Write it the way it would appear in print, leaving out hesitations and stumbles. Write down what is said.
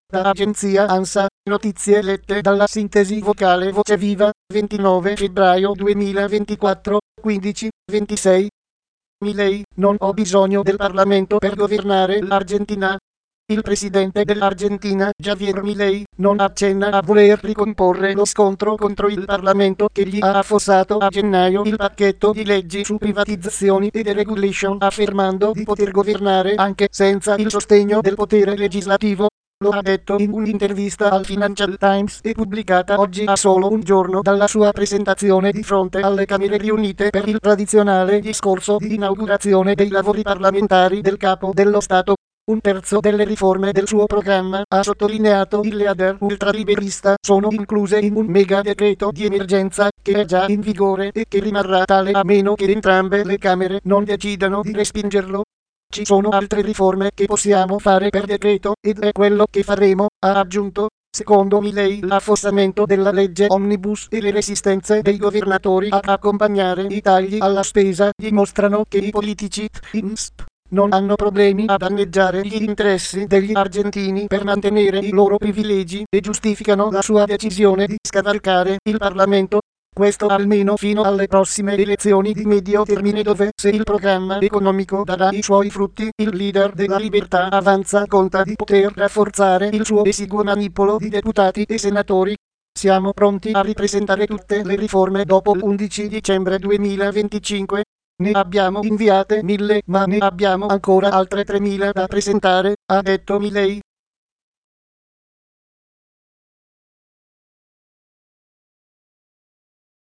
Da agenzia ANSA, notizie lette dalla sintesi vocale Voce Viva, 29 febbraio 2024, 15:26. Milei, non ho bisogno del Parlamento per governare l'Argentina. Il presidente dell'Argentina, Javier Milei, non accenna a voler ricomporre lo scontro contro il Parlamento che gli ha affossato a gennaio il pacchetto di leggi su privatizzazioni e deregulation, affermando di poter governare anche senza il sostegno del potere legislativo. Lo ha detto in un'intervista al Financial Times e pubblicata oggi a solo un giorno dalla sua presentazione di fronte alle Camere riunite per il tradizionale discorso di inaugurazione dei lavori parlamentari del Capo dello Stato. Un terzo delle riforme del suo programma, ha sottolineato il leader ultraliberista, sono incluse in un mega decreto di emergenza che è già in vigore e che rimarrà tale a meno che entrambe le Camere non decidano di respingerlo. Ci sono altre riforme che possiamo fare per decreto, ed è quello che faremo, ha aggiunto. Secondo Milei l'affossamento della legge Omnibus e le resistenze dei governatori ad accompagnare i tagli alla spesa dimostrano che i politici, INSP, non hanno problemi a danneggiare gli interessi degli argentini per mantenere i loro privilegi e giustificano la sua decisione di scavalcare il Parlamento. Questo almeno fino alle prossime elezioni di medio termine dove, se il programma economico darà i suoi frutti, il leader della Libertà Avanza conta di poter rafforzare il suo esiguo manipolo di deputati e senatori. Siamo pronti a ripresentare tutte le riforme dopo l'11 dicembre 2025. Ne abbiamo inviate 1000, ma ne abbiamo ancora altre 3000 da presentare, ha detto Milei.